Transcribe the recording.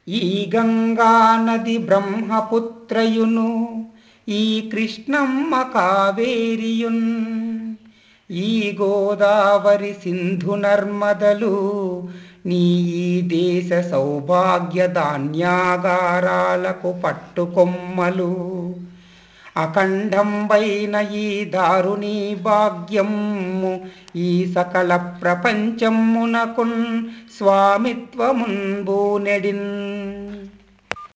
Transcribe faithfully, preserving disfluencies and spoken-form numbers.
ఈ గంగా నది బ్రహ్మపుత్రయును ఈ కృష్ణమ్మ కావేరియున్ ఈ గోదావరి సింధు నర్మదలు నీ ఈ దేశ సౌభాగ్య ధాన్యాగారాలకు పట్టుకొమ్మలు. అఖండంబైన ఈ దారుణీ భాగ్యము ఈ సకల ప్రపంచమునకున్ స్వామిత్వమున్ బూనెడిన్.